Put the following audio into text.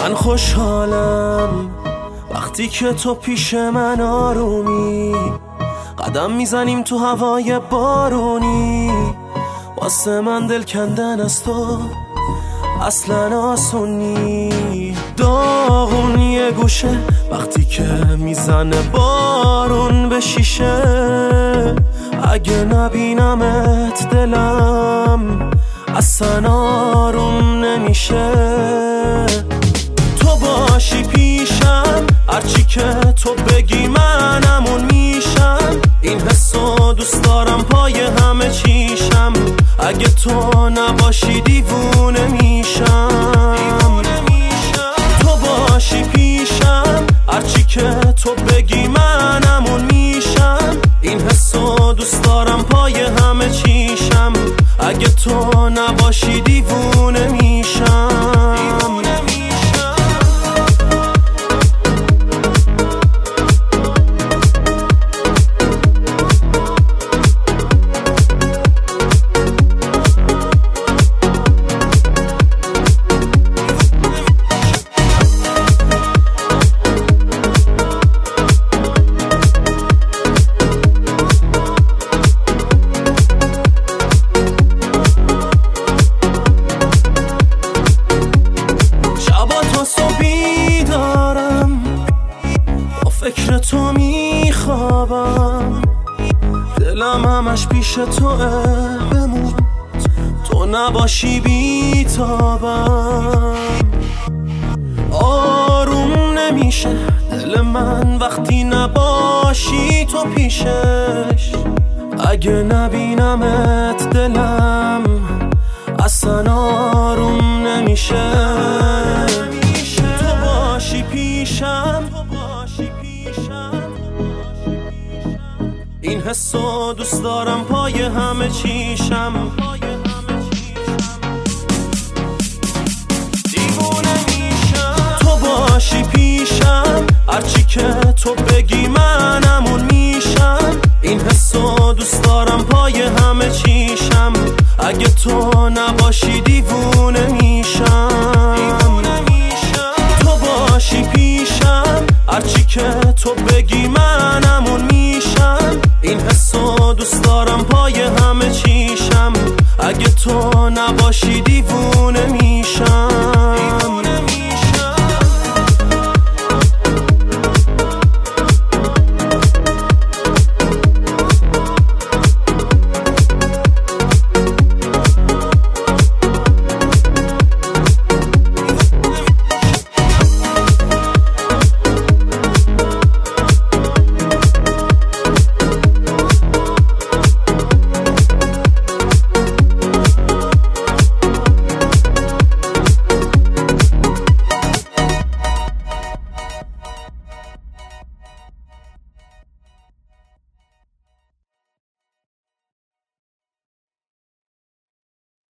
من خوشحالم وقتی که تو پیش من آرومی قدم میزنیم تو هوای بارونی. واسه من دل کندن از تو اصلا آسونی. داغون یه گوشه وقتی که میزنه بارون به شیشه، اگه نبینمت دلم اصلا آروم نمیشه. تو باشی پیشم هرچی که تو بگی من همون میشم. این حسو دوست دارم پای همه چیشم. اگه تو نباشی دیوونه میشم. تو باشی پیشم هرچی که تو بگی من همون میشم. این حسو دوست دارم پای همه چیشم. اگه تو نباشی دیوونه میشم. فکر تو میخوابم، دلم همش پیش توه. بمون تو نباشی بیتابم. آروم نمیشه دل من وقتی نباشی تو پیشش. اگه نبینمت دلم اصلا آروم نمیشه. تو باشی پیشم این حسو دوست دارم پای همه چیشم. دیوونه میشم. تو باشی پیشم هرچی که تو بگی من همون میشم. این حسو دوست دارم پای همه چیشم. اگه تو نباشی دیوونه میشم. تو باشی پیشم هرچی که تو بگی من همون میشم. این حسو دوست دارم پای همه چیشم. اگه تو نباشی